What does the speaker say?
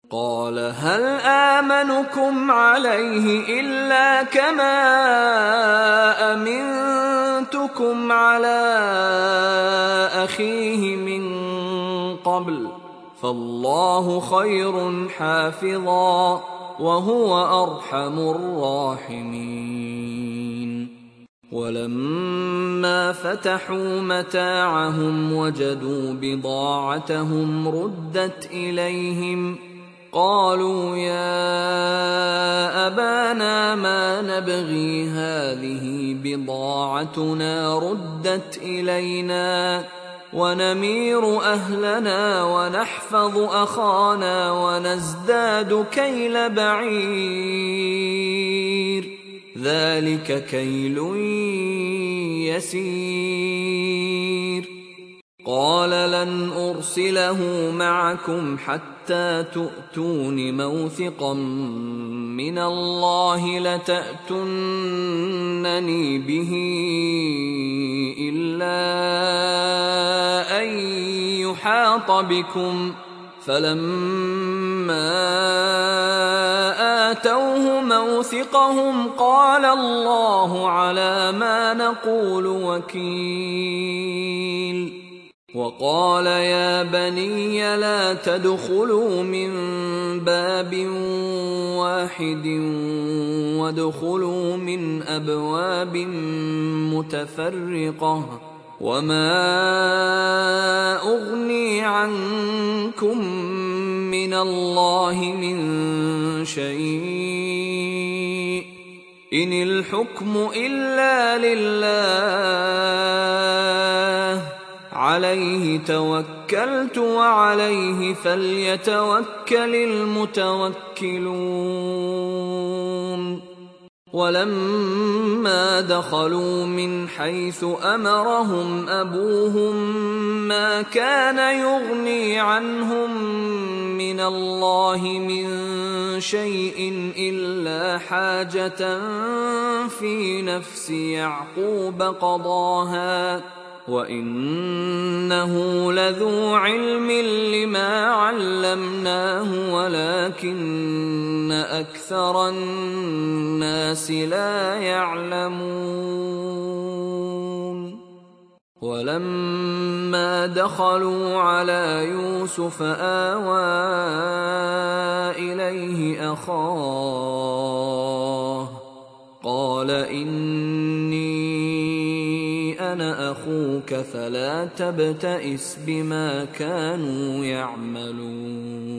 قال هل آمنكم عليه إلا كما أمنتكم على أخيه من قبل فالله خير حافظا وهو أرحم الراحمين. ولما فتحوا متاعهم وجدوا بضاعتهم ردت إليهم قالوا يا أبانا ما نبغي هذه بضاعتنا ردت إلينا ونمير أهلنا ونحفظ أخانا ونزداد كيل بعير ذلك كيل يسير. قال لن أرسله معكم حتى تؤتون موثقا من الله لتأتونني به إلا أن يحاط بكم فلما آتوه موثقهم قال الله على ما نقول وكيل. وقال يا بني لا تدخلوا من باب واحد وادخلوا من أبواب متفرقة وما أغني عنكم من الله من شيء إن الحكم إلا لله عليه توكلت وعليه فليتوكل المتوكلون. ولما دخلوا من حيث أمرهم أبوهم ما كان يغني عنهم من الله من شيء إلا حاجة في نفس يعقوب قضاها وإنه لذو علم لما علمناه ولكن أكثر الناس لا يعلمون. ولما دخلوا على يوسف آوى إليه أخاه قال إني أنا أخوك فلا تبتئس بما كانوا يعملون.